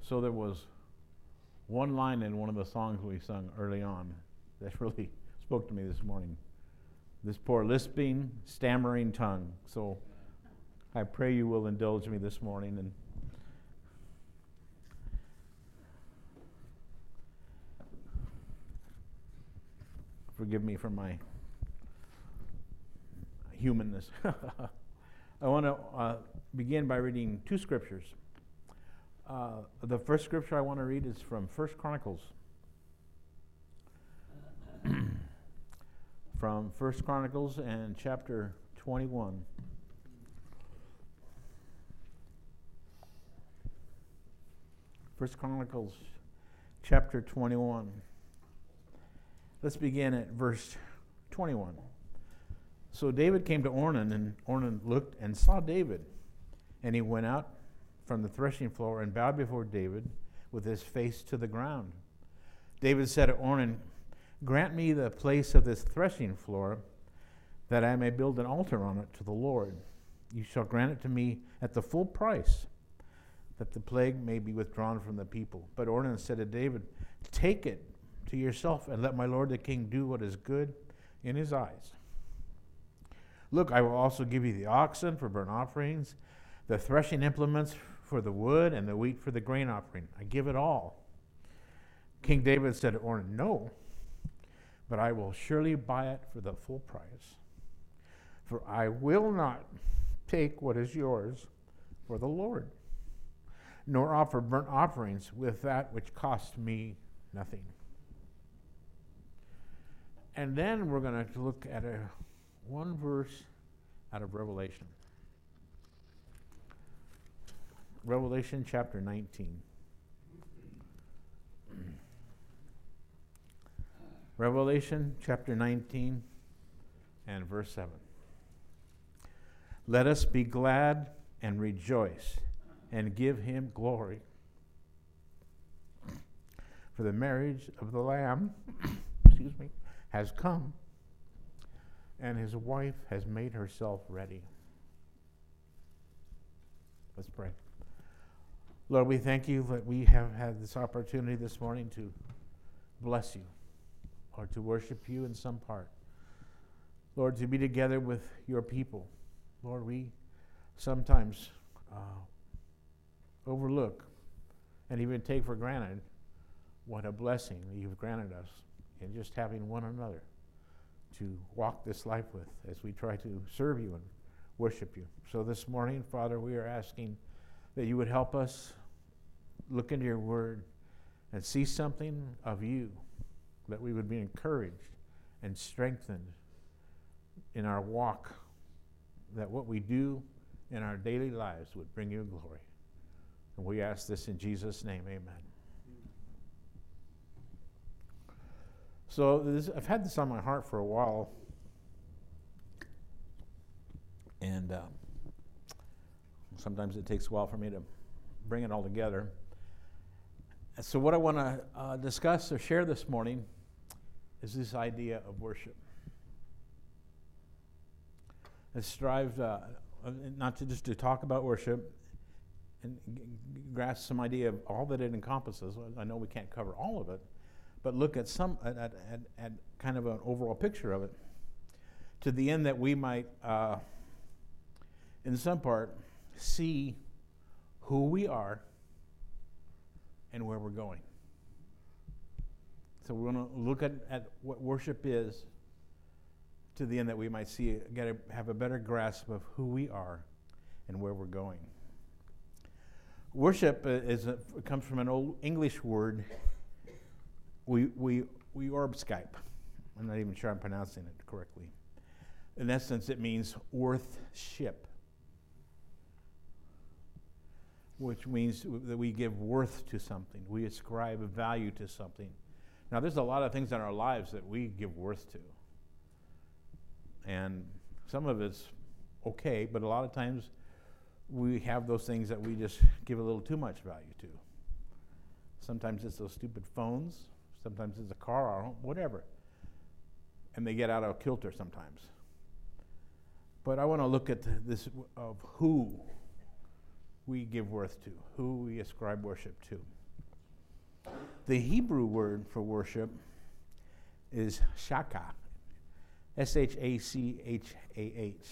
So there was one line in one of the songs we sung early on that really spoke to me this morning. This poor lisping, stammering tongue. So I pray you will indulge me this morning and forgive me for my humanness. I want to begin by reading two scriptures. The first scripture I want to read is from 1 Chronicles. From 1 Chronicles and chapter 21. First Chronicles chapter 21. Let's begin at verse 21. So David came to Ornan, and Ornan looked and saw David. And he went out from the threshing floor and bowed before David with his face to the ground. David said to Ornan, "Grant me the place of this threshing floor, that I may build an altar on it to the Lord. You shall grant it to me at the full price, that the plague may be withdrawn from the people." But Ornan said to David, "Take it to yourself, and let my lord the king do what is good in his eyes. Look, I will also give you the oxen for burnt offerings, the threshing implements for the wood, and the wheat for the grain offering. I give it all." King David said to Ornan, "No, but I will surely buy it for the full price. For I will not take what is yours for the Lord, nor offer burnt offerings with that which cost me nothing." And then we're going to look at one verse out of Revelation. Revelation chapter 19. Revelation chapter 19 and verse 7. "Let us be glad and rejoice and give him glory. For the marriage of the Lamb has come, and his wife has made herself ready." Let's pray. Lord, we thank you that we have had this opportunity this morning to bless you, or to worship you in some part. Lord, to be together with your people. Lord, we sometimes overlook and even take for granted what a blessing you've granted us in just having one another to walk this life with as we try to serve you and worship you. So this morning, Father, we are asking that you would help us look into your word and see something of you, that we would be encouraged and strengthened in our walk, that what we do in our daily lives would bring you glory. And we ask this in Jesus' name, amen. So I've had this on my heart for a while, and sometimes it takes a while for me to bring it all together. So what I want to discuss or share this morning is this idea of worship. I strive not to just to talk about worship and grasp some idea of all that it encompasses. I know we can't cover all of it, but look at at kind of an overall picture of it, to the end that we might, in some part, see who we are and where we're going. So we're going to look at what worship is, to the end that we might see, have a better grasp of who we are and where we're going. Worship comes from an old English word, we orbskype. I'm not even sure I'm pronouncing it correctly. In essence, it means worthship, which means that we give worth to something. We ascribe a value to something. Now, there's a lot of things in our lives that we give worth to. And some of it's okay, but a lot of times we have those things that we just give a little too much value to. Sometimes it's those stupid phones. Sometimes it's a car or whatever. And they get out of kilter sometimes. But I want to look at this of who we give worth to, who we ascribe worship to. The Hebrew word for worship is shachah, S-H-A-C-H-A-H.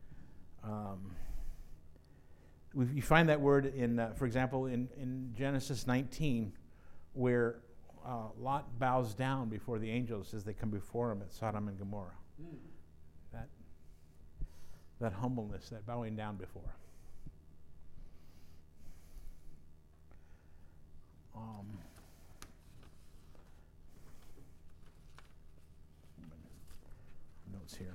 You find that word in, for example, in Genesis 19, where Lot bows down before the angels as they come before him at Sodom and Gomorrah. That humbleness, that bowing down before. Notes here.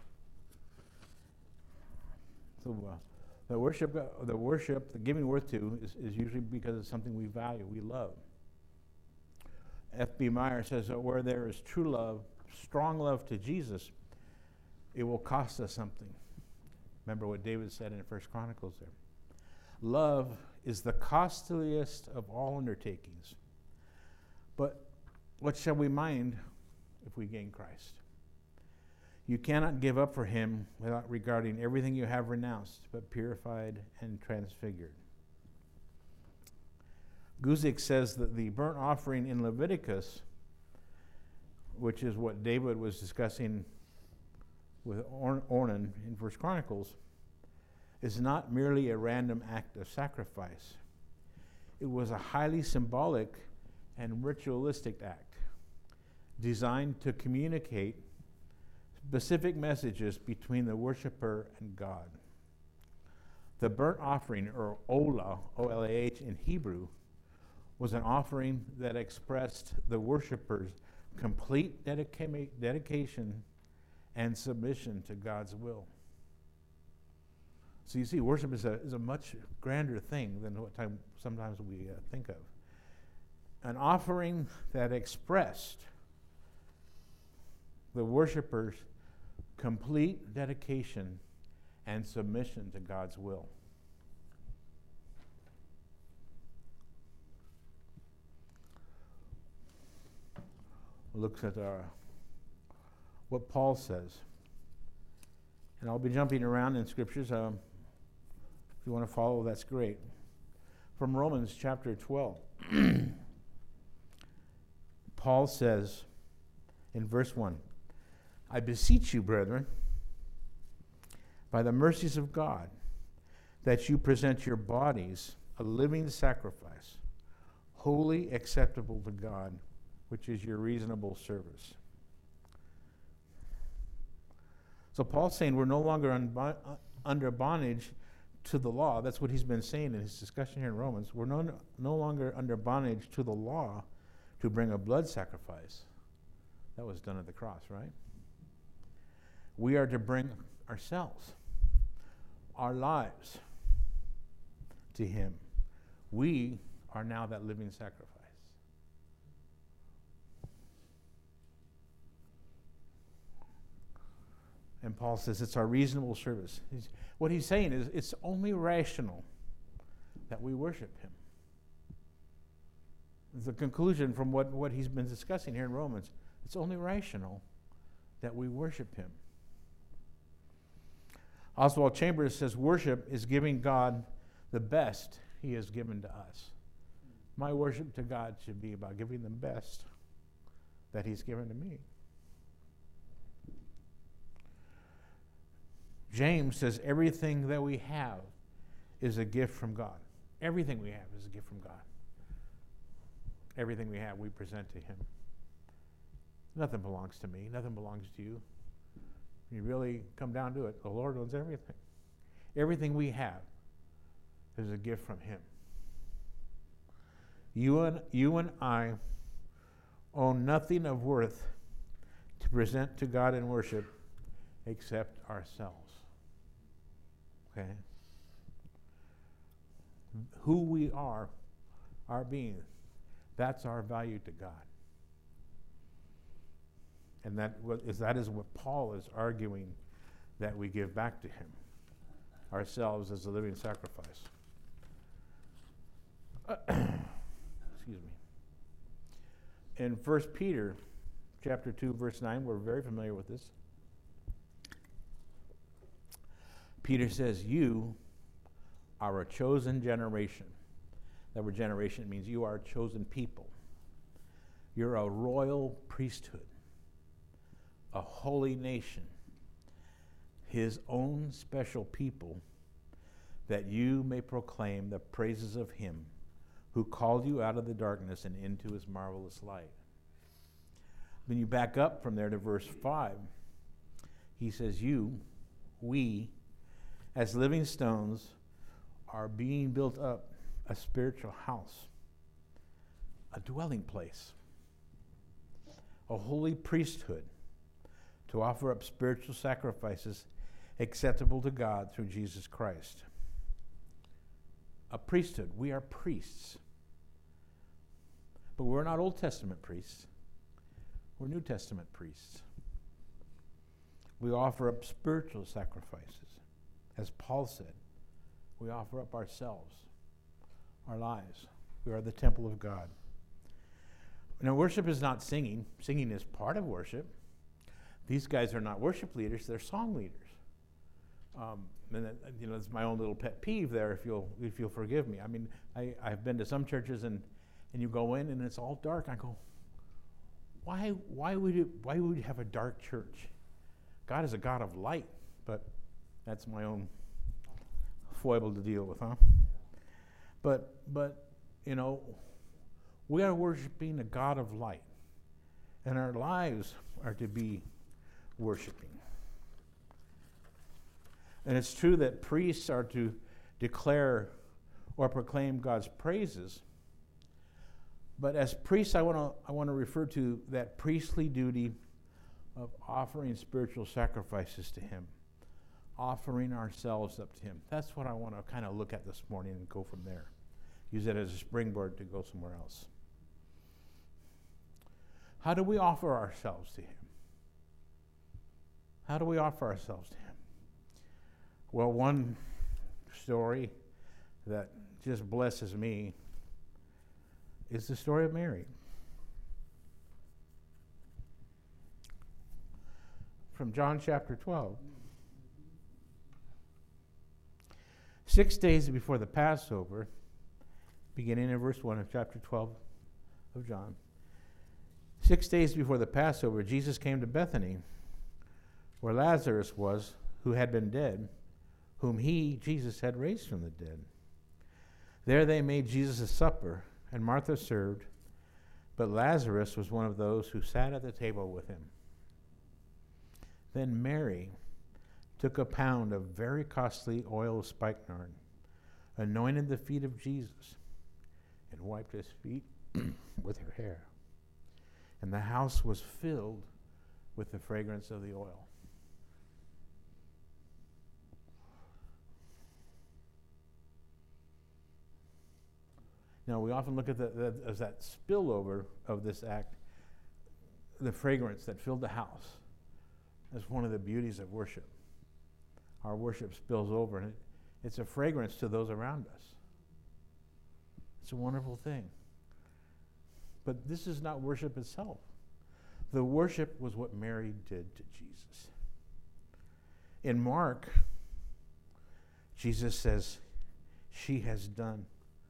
So the worship, the giving worth to is usually because it's something we value, we love. F.B. Meyer says that where there is true love, strong love to Jesus, it will cost us something. Remember what David said in 1 Chronicles there. Love is the costliest of all undertakings. But what shall we mind if we gain Christ? You cannot give up for him without regarding everything you have renounced, but purified and transfigured. Guzik says that the burnt offering in Leviticus, which is what David was discussing with Ornan in 1 Chronicles, is not merely a random act of sacrifice. It was a highly symbolic and ritualistic act designed to communicate specific messages between the worshiper and God. The burnt offering, or olah, O-L-A-H in Hebrew, was an offering that expressed the worshiper's complete dedication and submission to God's will. So you see, worship is a much grander thing than what sometimes we think of. An offering that expressed the worshiper's complete dedication and submission to God's will. Looks at what Paul says. And I'll be jumping around in scriptures. If you want to follow, that's great. From Romans chapter 12. Paul says in verse 1, I beseech you, brethren, by the mercies of God, that you present your bodies a living sacrifice, wholly acceptable to God, which is your reasonable service. So Paul's saying we're no longer under bondage to the law. That's what he's been saying in his discussion here in Romans. We're no longer under bondage to the law to bring a blood sacrifice. That was done at the cross, right? We are to bring ourselves, our lives, to him. We are now that living sacrifice. And Paul says it's our reasonable service. What he's saying is it's only rational that we worship him. It's the conclusion from what he's been discussing here in Romans. It's only rational that we worship him. Oswald Chambers says worship is giving God the best he has given to us. My worship to God should be about giving the best that he's given to me. James says everything that we have is a gift from God. Everything we have is a gift from God. Everything we have, we present to him. Nothing belongs to me. Nothing belongs to you. When you really come down to it, the Lord owns everything. Everything we have is a gift from him. You and I own nothing of worth to present to God in worship except ourselves. Okay? Who we are, our being, that's our value to God. And that is what Paul is arguing that we give back to him, ourselves as a living sacrifice. Excuse me. In 1 Peter chapter 2, verse 9, we're very familiar with this. Peter says, you are a chosen generation. That word generation means you are a chosen people. You're a royal priesthood, a holy nation, his own special people, that you may proclaim the praises of him who called you out of the darkness and into his marvelous light. When you back up from there to verse 5, he says, we, as living stones, are being built up a spiritual house, a dwelling place, a holy priesthood, to offer up spiritual sacrifices acceptable to God through Jesus Christ. A priesthood. We are priests. But we're not Old Testament priests. We're New Testament priests. We offer up spiritual sacrifices. As Paul said, we offer up ourselves, our lives. We are the temple of God. Now, worship is not singing. Singing is part of worship. These guys are not worship leaders, they're song leaders. And that, it's my own little pet peeve there, if you'll forgive me. I mean, I've been to some churches and you go in and it's all dark. I go, why would you have a dark church? God is a God of light, but that's my own foible to deal with, huh? But we are worshiping a God of light, and our lives are to be worshiping. And it's true that priests are to declare or proclaim God's praises. But as priests, I want to refer to that priestly duty of offering spiritual sacrifices to him, offering ourselves up to him. That's what I want to kind of look at this morning and go from there. Use it as a springboard to go somewhere else. How do we offer ourselves to him? How do we offer ourselves to him? Well, one story that just blesses me is the story of Mary. From John chapter 12. 6 days before the Passover, beginning in verse 1 of chapter 12 of John. 6 days before the Passover, Jesus came to Bethany, where Lazarus was, who had been dead, whom Jesus had raised from the dead. There they made Jesus a supper, and Martha served, but Lazarus was one of those who sat at the table with him. Then Mary took a pound of very costly oil of spikenard, anointed the feet of Jesus, and wiped his feet with her hair. And the house was filled with the fragrance of the oil. Now, we often look at as that spillover of this act, the fragrance that filled the house, as one of the beauties of worship. Our worship spills over, and it's a fragrance to those around us. It's a wonderful thing. But this is not worship itself. The worship was what Mary did to Jesus. In Mark, Jesus says, she has done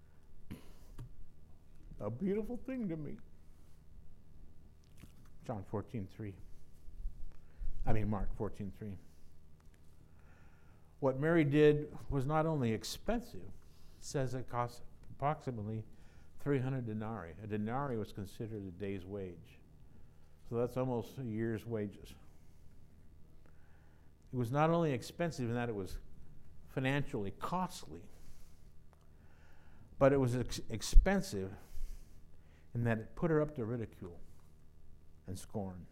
a beautiful thing to me. Mark 14:3. What Mary did was not only expensive, it says it cost approximately 300 denarii. A denarii was considered a day's wage. So that's almost a year's wages. It was not only expensive in that it was financially costly, but it was expensive in that it put her up to ridicule and scorn.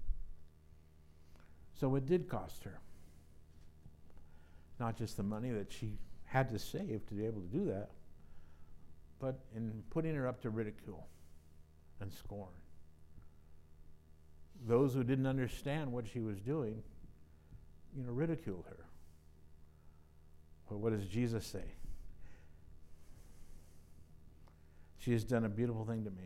So it did cost her. Not just the money that she had to save to be able to do that, but in putting her up to ridicule and scorn. Those who didn't understand what she was doing, ridiculed her. But what does Jesus say? She has done a beautiful thing to me.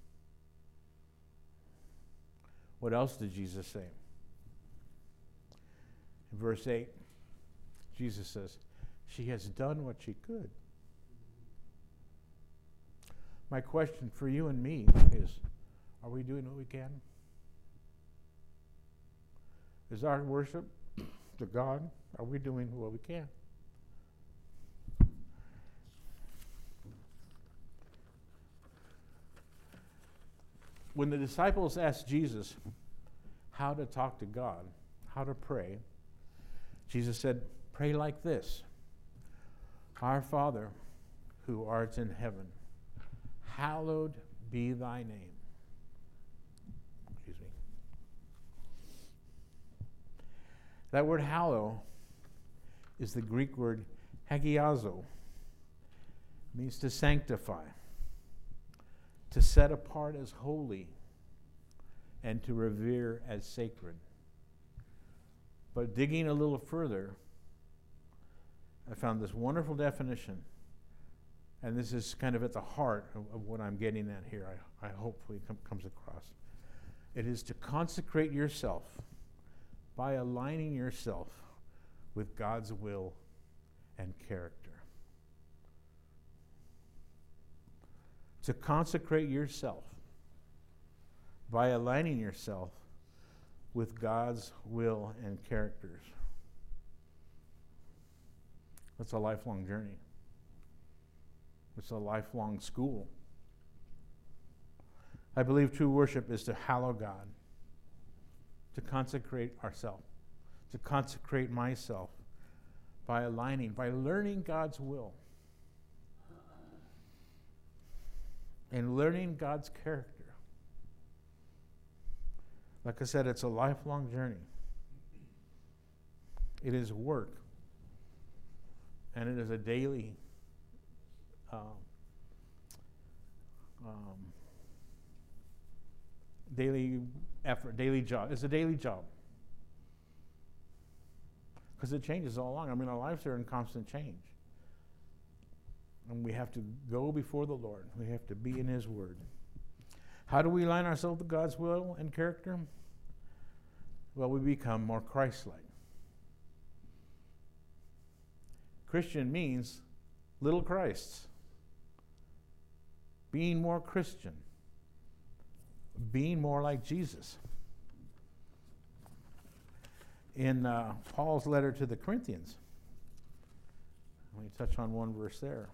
What else did Jesus say? In verse 8, Jesus says, She has done what she could. My question for you and me is, are we doing what we can? Is our worship to God? Are we doing what we can? When the disciples asked Jesus how to talk to God, how to pray, Jesus said, pray like this. Our Father, who art in heaven, hallowed be thy name. Excuse me. That word hallow is the Greek word hagiazo. It means to sanctify, to set apart as holy, and to revere as sacred. But digging a little further, I found this wonderful definition, and this is kind of at the heart of what I'm getting at here. I hopefully comes across. It is to consecrate yourself by aligning yourself with God's will and character. To consecrate yourself by aligning yourself with God's will and characters. It's a lifelong journey. It's a lifelong school. I believe true worship is to hallow God, to consecrate ourselves, to consecrate myself by aligning, by learning God's will and learning God's character. Like I said, it's a lifelong journey. It is work. And it is a daily daily effort, daily job. It's a daily job. Because it changes all along. I mean, our lives are in constant change. And we have to go before the Lord. We have to be in His Word. How do we align ourselves with God's will and character? Well, we become more Christ-like. Christian means little Christs. Being more Christian. Being more like Jesus. In Paul's letter to the Corinthians, let me touch on one verse there.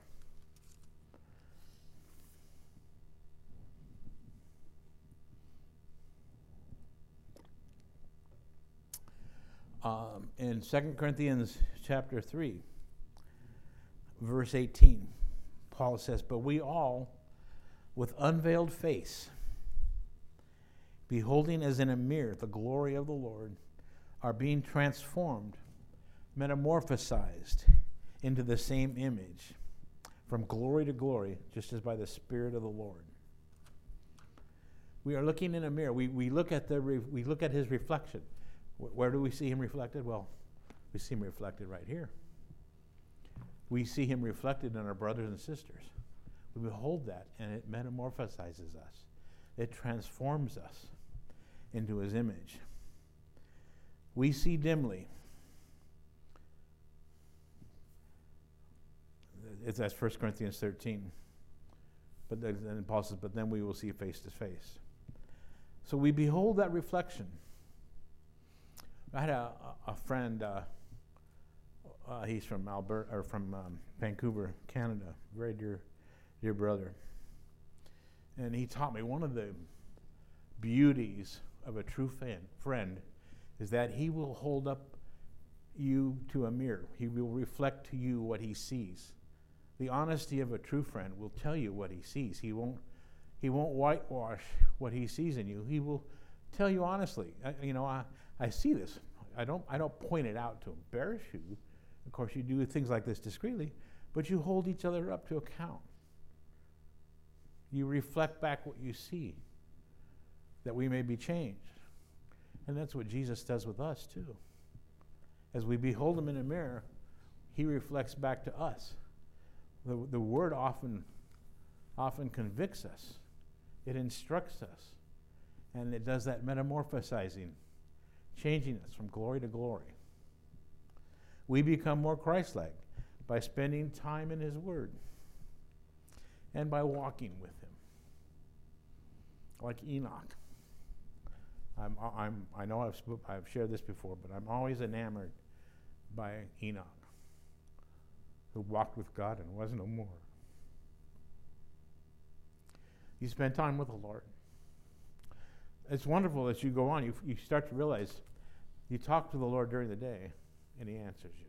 In 2 Corinthians chapter 3, verse 18, Paul says, but we all, with unveiled face, beholding as in a mirror the glory of the Lord, are being transformed, metamorphosized into the same image, from glory to glory, just as by the Spirit of the Lord. We are looking in a mirror. We look at His reflection. Where do we see Him reflected? Well, we see Him reflected right here. We see Him reflected in our brothers and sisters. We behold that, and it metamorphosizes us. It transforms us into His image. We see dimly. That's 1 Corinthians 13. But then Paul says, but then we will see face to face. So we behold that reflection. I had a friend, he's from Alberta, or from Vancouver, Canada, very dear brother. And he taught me one of the beauties of a true friend is that he will hold up you to a mirror. He will reflect to you what he sees. The honesty of a true friend will tell you what he sees. He won't whitewash what he sees in you. He will tell you honestly. I see this. I don't point it out to embarrass you. Of course, you do things like this discreetly, but you hold each other up to account. You reflect back what you see, that we may be changed. And that's what Jesus does with us too. As we behold Him in a mirror, He reflects back to us. The Word often convicts us. It instructs us. And it does that metamorphosizing, changing us from glory to glory. We become more Christ-like. by spending time in His Word and by walking with Him. Like Enoch. I know I've shared this before, but I'm always enamored by Enoch, who walked with God and was no more. You spend time with the Lord. It's wonderful as you go on. You start to realize you talk to the Lord during the day, and He answers you.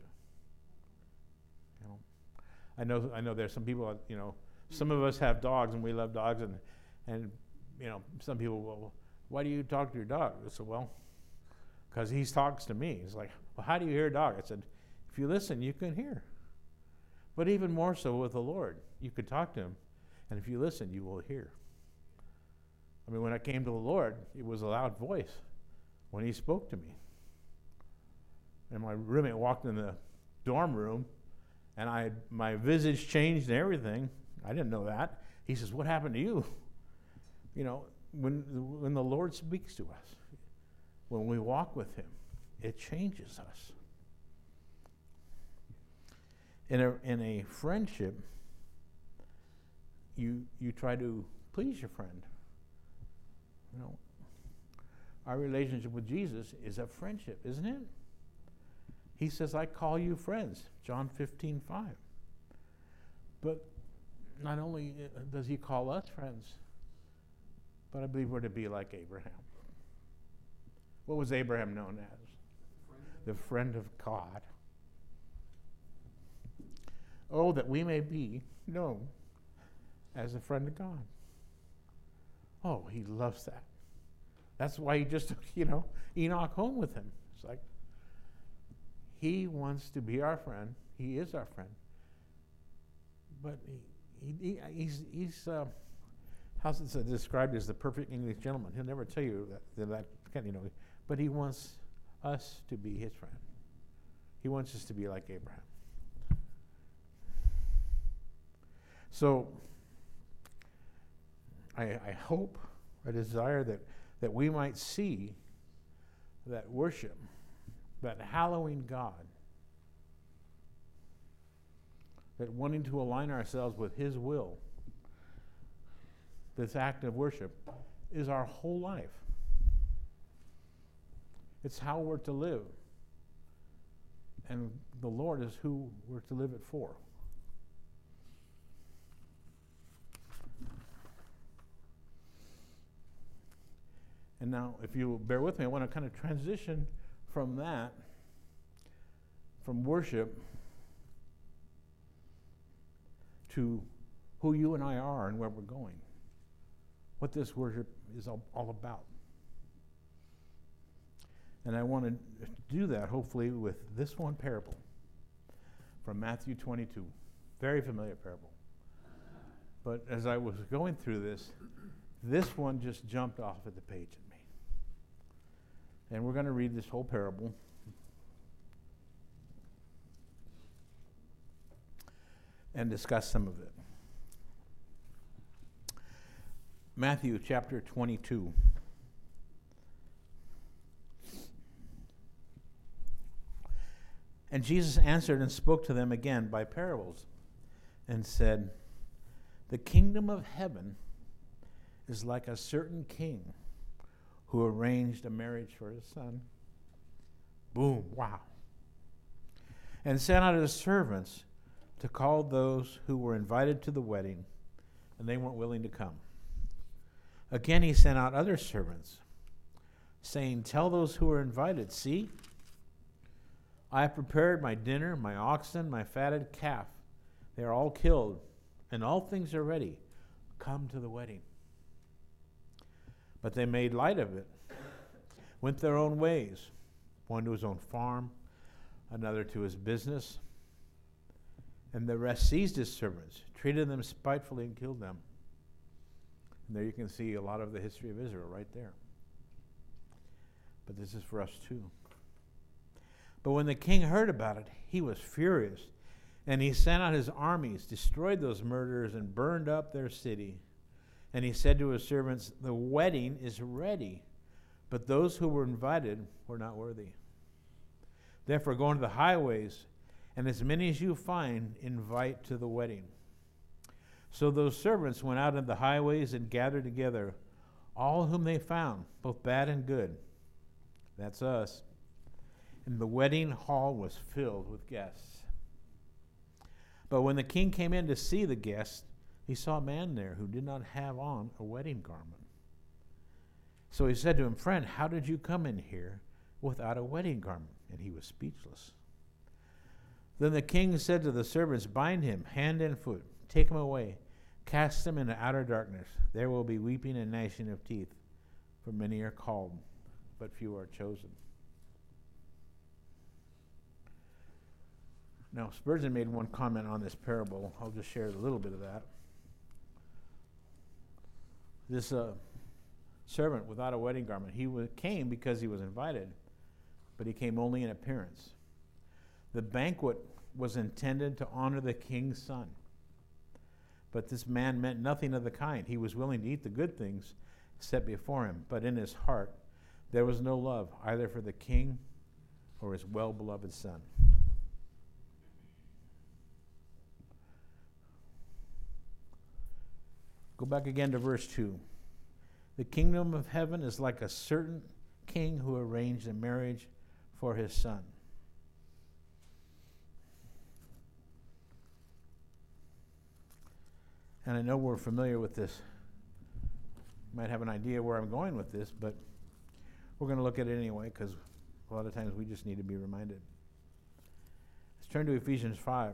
I know there's some people, some of us have dogs, and we love dogs, and some people will, why do you talk to your dog? I said, well, because he talks to me. He's like, well, how do you hear a dog? I said, if you listen, you can hear. But even more so with the Lord. You could talk to Him, and if you listen, you will hear. I mean, when I came to the Lord, it was a loud voice when He spoke to me. And my roommate walked in the dorm room, and my visage changed and everything. I didn't know that. He says, what happened to you? When the Lord speaks to us, when we walk with Him, it changes us. In a friendship, you try to please your friend. Our relationship with Jesus is a friendship, isn't it? He says, I call you friends, John 15:5. But not only does He call us friends, but I believe we're to be like Abraham. What was Abraham known as? The friend of God. Oh, that we may be known as a friend of God. Oh, He loves that. That's why He just took, Enoch home with Him. It's like, He wants to be our friend. He is our friend. But he's how's it described as the perfect English gentleman? He'll never tell you that but He wants us to be His friend. He wants us to be like Abraham. So I hope, I desire that we might see that worship, that hallowing God, that wanting to align ourselves with His will, this act of worship is our whole life. It's how we're to live. And the Lord is who we're to live it for. And now, if you bear with me, I want to kind of transition from that, from worship, to who you and I are and where we're going. What this worship is all about. And I want to do that, hopefully, with this one parable from Matthew 22. Very familiar parable. But as I was going through this one just jumped off at the page at me. And we're going to read this whole parable. And discuss some of it. Matthew chapter 22. And Jesus answered and spoke to them again by parables, and said, the kingdom of heaven is like a certain king who arranged a marriage for his son. Boom, wow. And sent out his servants to call those who were invited to the wedding, and they weren't willing to come. Again, he sent out other servants, saying, tell those who are invited, see, I have prepared my dinner, my oxen, my fatted calf. They are all killed, and all things are ready. Come to the wedding. But they made light of it, went their own ways, one to his own farm, another to his business, and the rest seized his servants, treated them spitefully, and killed them. And there you can see a lot of the history of Israel right there. But this is for us too. But when the king heard about it, he was furious, and he sent out his armies, destroyed those murderers, and burned up their city. And he said to his servants, the wedding is ready, but those who were invited were not worthy. Therefore go into the highways and as many as you find, invite to the wedding." So those servants went out into the highways and gathered together all whom they found, both bad and good. That's us. And the wedding hall was filled with guests. But when the king came in to see the guests, he saw a man there who did not have on a wedding garment. So he said to him, "Friend, how did you come in here without a wedding garment?" And he was speechless. Then the king said to the servants, "Bind him hand and foot, take him away, cast him into outer darkness. There will be weeping and gnashing of teeth, for many are called, but few are chosen." Now, Spurgeon made one comment on this parable. I'll just share a little bit of that. This servant without a wedding garment, he came because he was invited, but he came only in appearance. The banquet was intended to honor the king's son. But this man meant nothing of the kind. He was willing to eat the good things set before him, but in his heart there was no love either for the king or his well-beloved son. Go back again to verse 2. "The kingdom of heaven is like a certain king who arranged a marriage for his son." And I know we're familiar with this. You might have an idea where I'm going with this, but we're going to look at it anyway because a lot of times we just need to be reminded. Let's turn to Ephesians 5.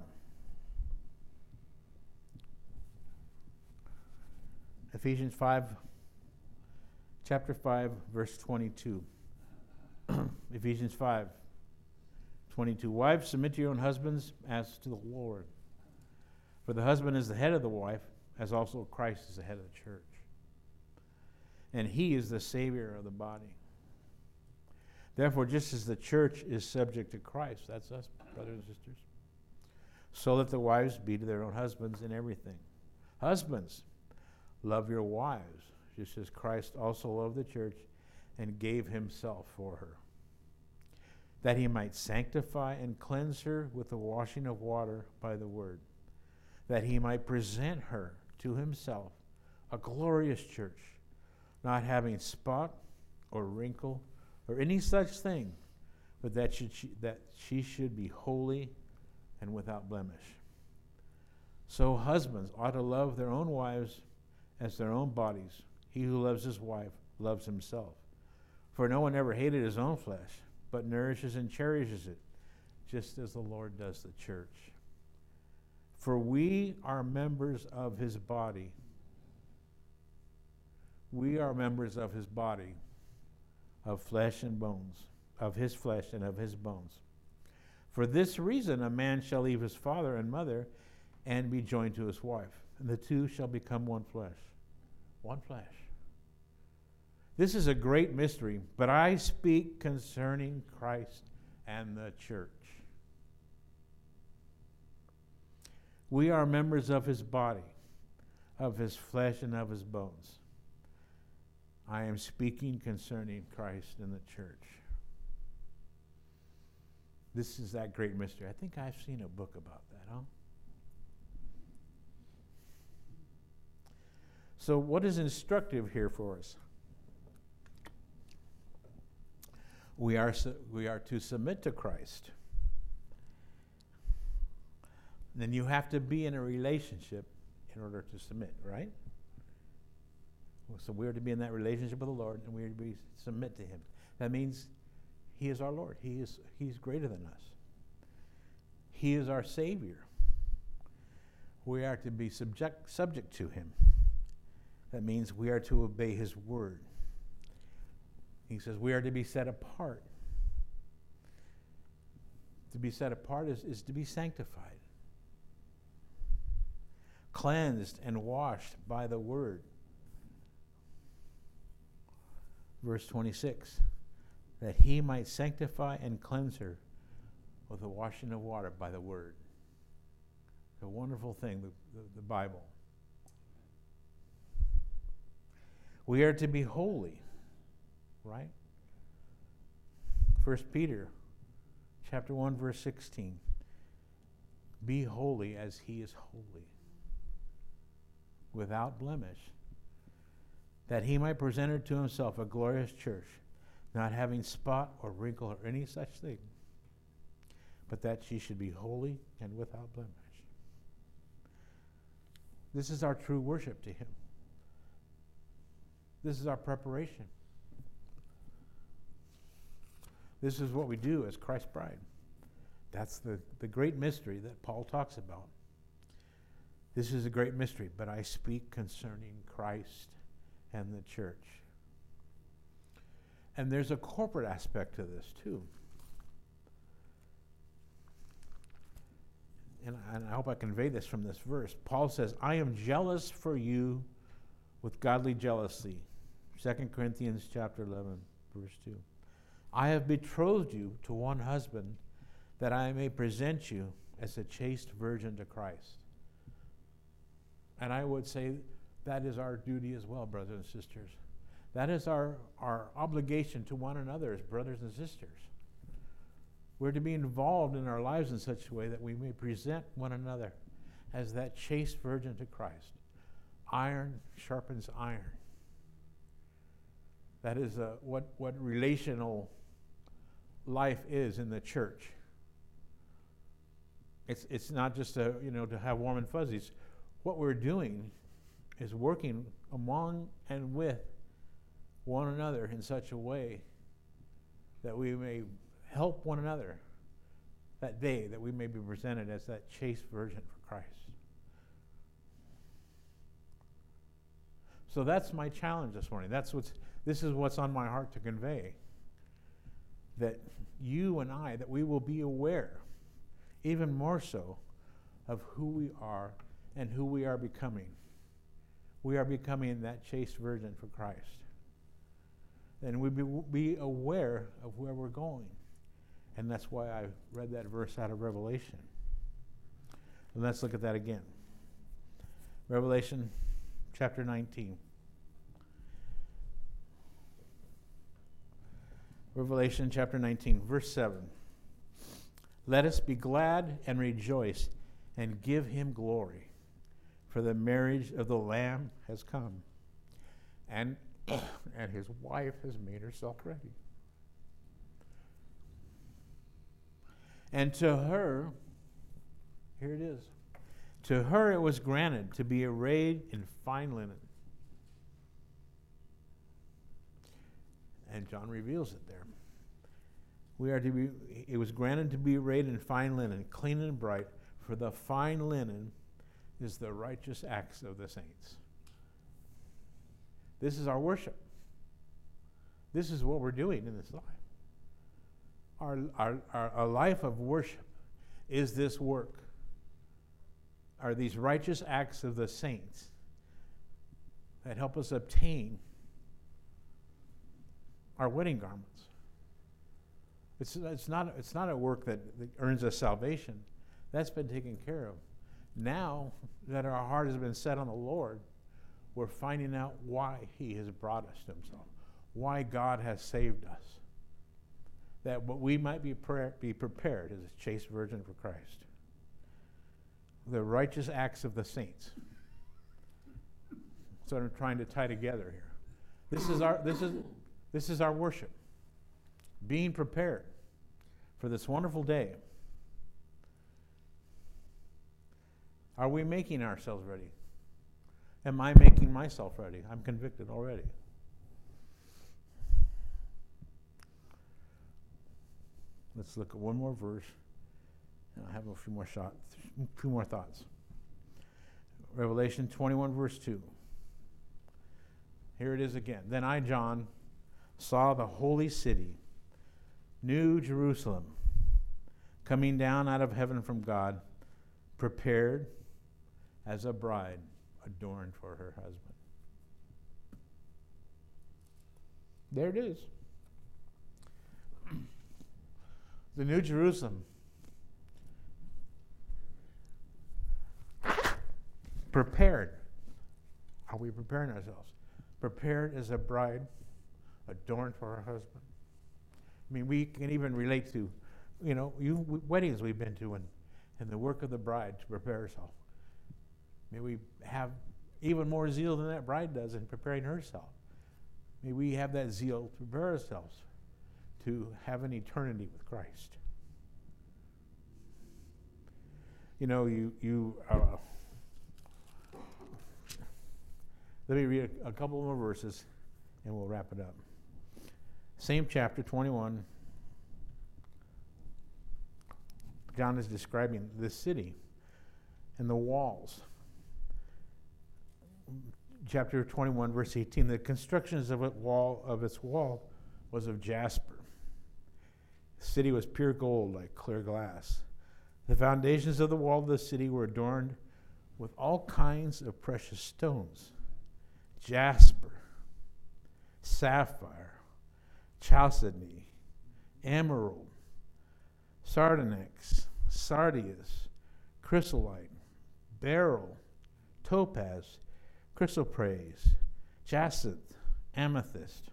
Ephesians 5, chapter 5, verse 22. Ephesians 5, 22. "Wives, submit to your own husbands as to the Lord. For the husband is the head of the wife, as also Christ is the head of the church. And he is the Savior of the body. Therefore, just as the church is subject to Christ," that's us, brothers and sisters, "so let the wives be to their own husbands in everything. Husbands, love your wives, just as Christ also loved the church and gave himself for her, that he might sanctify and cleanse her with the washing of water by the word, that he might present her to himself a glorious church, not having spot or wrinkle or any such thing, but that she should be holy and without blemish. So husbands ought to love their own wives as their own bodies. He who loves his wife loves himself. For no one ever hated his own flesh, but nourishes and cherishes it, just as the Lord does the church. For we are members of his body. We are members of his body, of flesh and bones, of his flesh and of his bones. For this reason a man shall leave his father and mother and be joined to his wife, and the two shall become one flesh." One flesh. This is a great mystery, but I speak concerning Christ and the church. We are members of his body, of his flesh and of his bones. I am speaking concerning Christ and the church. This is that great mystery. I think I've seen a book about that, huh? So what is instructive here for us? We are to submit to Christ. Then you have to be in a relationship in order to submit, right? So we are to be in that relationship with the Lord, and we are to submit to him. That means he is our Lord. He's greater than us. He is our Savior. We are to be subject to him. That means we are to obey his word. He says we are to be set apart. To be set apart is to be sanctified, cleansed and washed by the word. Verse 26, that he might sanctify and cleanse her with the washing of water by the word. It's a wonderful thing, the Bible. We are to be holy, right? 1 Peter chapter 1, verse 16. Be holy as he is holy, without blemish, that he might present her to himself a glorious church, not having spot or wrinkle or any such thing, but that she should be holy and without blemish. This is our true worship to him. This is our preparation. This is what we do as Christ's bride. That's the great mystery that Paul talks about. This is a great mystery, but I speak concerning Christ and the church. And there's a corporate aspect to this too. And I hope I convey this from this verse. Paul says, I am jealous for you with godly jealousy. 2 Corinthians chapter 11, verse 2. I have betrothed you to one husband, that I may present you as a chaste virgin to Christ. And I would say that is our duty as well, brothers and sisters. That is our obligation to one another as brothers and sisters. We're to be involved in our lives in such a way that we may present one another as that chaste virgin to Christ. Iron sharpens iron. That is what relational life is in the church. It's not just to have warm and fuzzies. What we're doing is working among and with one another in such a way that we may help one another that day, that we may be presented as that chaste virgin for Christ. So that's my challenge this morning. This is what's on my heart to convey. That you and I, that we will be aware, even more so, of who we are and who we are becoming. We are becoming that chaste virgin for Christ. And we be aware of where we're going. And that's why I read that verse out of Revelation. And let's look at that again. Revelation chapter 19. Revelation chapter 19, verse 7. Let us be glad and rejoice and give him glory, for the marriage of the Lamb has come, and his wife has made herself ready. And to her, here it is, to her it was granted to be arrayed in fine linen. And John reveals it there. It was granted to be arrayed in fine linen, clean and bright, for the fine linen is the righteous acts of the saints. This is our worship. This is what we're doing in this life. Our life of worship is this work, are these righteous acts of the saints that help us obtain our wedding garments. It's not a work that earns us salvation. That's been taken care of. Now that our heart has been set on the Lord, we're finding out why he has brought us to himself, why God has saved us, that we might be prepared as a chaste virgin for Christ. The righteous acts of the saints. That's what I'm trying to tie together here. This is our worship. Being prepared for this wonderful day. Are we making ourselves ready? Am I making myself ready? I'm convicted already. Let's look at one more verse. And I have a few more thoughts. Revelation 21, verse 2. Here it is again. Then I, John, saw the holy city, New Jerusalem, coming down out of heaven from God, prepared as a bride adorned for her husband. There it is. The New Jerusalem. Prepared. Are we preparing ourselves? Prepared as a bride adorned for her husband. I mean, we can even relate to, weddings we've been to, and the work of the bride to prepare herself. May we have even more zeal than that bride does in preparing herself. May we have that zeal to prepare ourselves to have an eternity with Christ. You know, let me read a couple more verses and we'll wrap it up. Same chapter, 21. John is describing this city and the walls. Chapter 21, verse 18. The constructions of its wall was of jasper. The city was pure gold, like clear glass. The foundations of the wall of the city were adorned with all kinds of precious stones: jasper, sapphire, chalcedony, emerald, sardonyx, sardius, chrysolite, beryl, topaz, chrysoprase, jacinth, amethyst.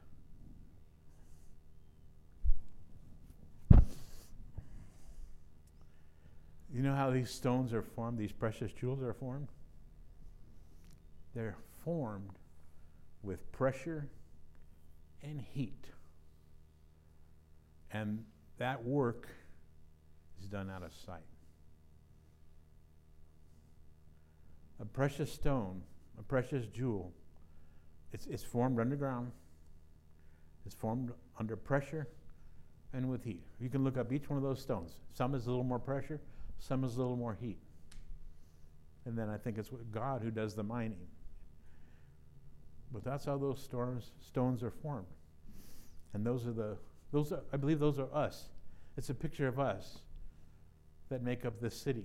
You know how these stones are formed, these precious jewels are formed? They're formed with pressure and heat. And that work is done out of sight. A precious stone, a precious jewel, it's formed underground. It's formed under pressure and with heat. You can look up each one of those stones. Some is a little more pressure, some is a little more heat. And then I think it's God who does the mining. But that's how those stones are formed. And I believe those are us. It's a picture of us that make up this city.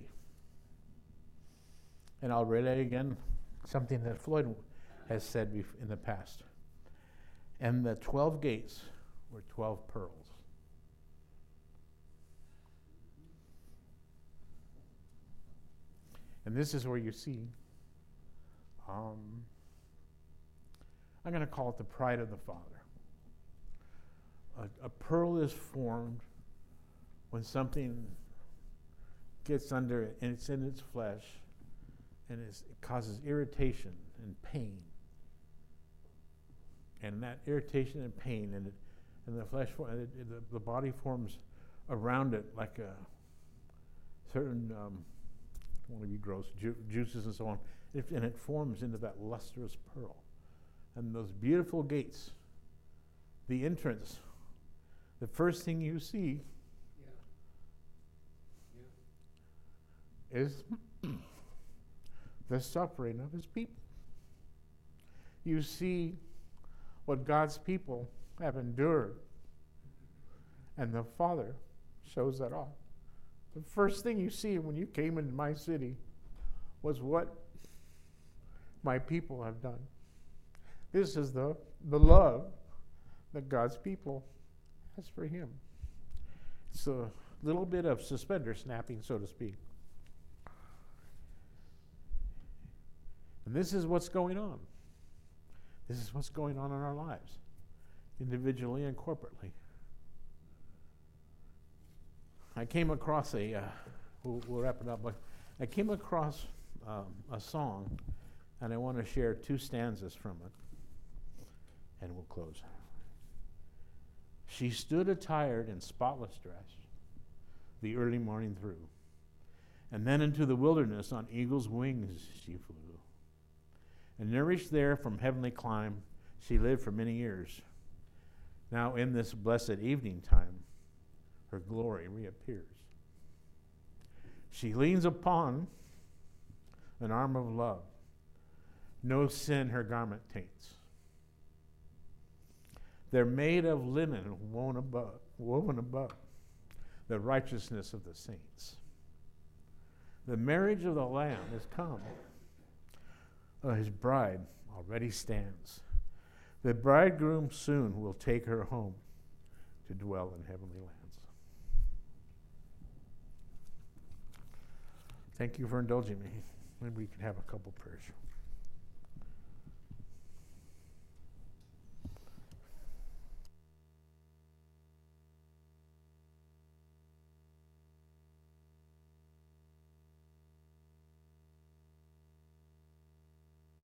And I'll relay again something that Floyd has said in the past. And the 12 gates were 12 pearls. And this is where you see, I'm going to call it the pride of the Father. A pearl is formed when something gets under it and it's in its flesh and it causes irritation and pain. And that irritation and pain and the flesh, the body forms around it like a certain, I don't want to be gross, juices and so on, and it forms into that lustrous pearl. And those beautiful gates, the entrance, the first thing you see is the suffering of his people. You see what God's people have endured, and the Father shows that off. The first thing you see when you came into my city was what my people have done. This is the love that God's people has for him. It's a little bit of suspender snapping, so to speak. And this is what's going on. This is what's going on in our lives, individually and corporately. I came across we'll wrap it up, but I came across a song, and I want to share 2 stanzas from it, and we'll close. She stood attired in spotless dress, the early morning through, and then into the wilderness on eagle's wings she flew. And nourished there from heavenly clime, she lived for many years. Now in this blessed evening time, her glory reappears. She leans upon an arm of love. No sin her garment taints. They're made of linen woven above, the righteousness of the saints. The marriage of the Lamb is come. His bride already stands. The bridegroom soon will take her home to dwell in heavenly lands. Thank you for indulging me. Maybe we can have a couple prayers.